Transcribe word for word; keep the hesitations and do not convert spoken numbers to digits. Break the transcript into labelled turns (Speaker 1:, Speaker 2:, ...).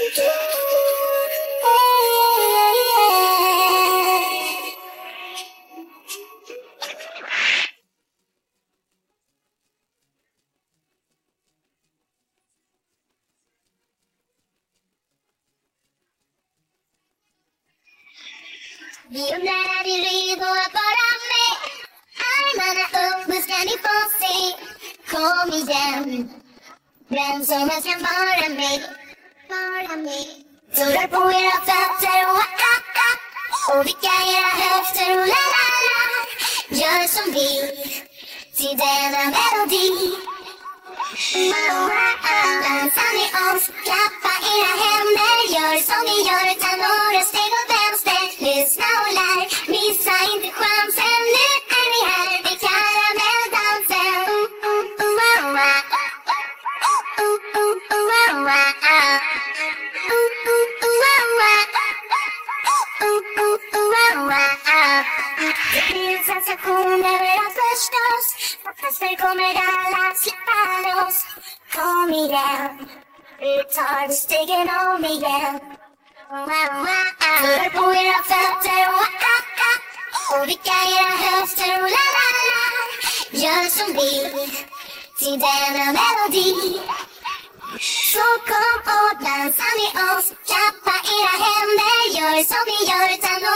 Speaker 1: Vi undrar i rygg och bara med armarna upp, nu ska ni få se. Kom igen, vem som helst kan vara med, vara med. Surrar på era fötter och ah, ah, ah. Och vicka era höfter och la la la. Gör som vi till denna melodi. Oh, ah, ah. Dansa med oss, klappa era händer. Gör som vi gör, ta några steg åt vänster. Lyssna och lär, missa inte chansen. Nu är vi här, det är karamelldansen. Oh, oh, oh, oh, ah. Oh, oh, oh, oh, ah. Oh, oh, oh, oh, ah. Oh, oh, oh, ah. Det blir en sensation överallt förstås. På fester kommer alla släppa loss. Kom igen, vi tar stegen om igen. Rör på era fötter och ah, ah. Och vicka era höfter och la la la. Gör som vi till denna melodi. Så kom och dansa med oss. Klappa era händer, gör som vi gör, ta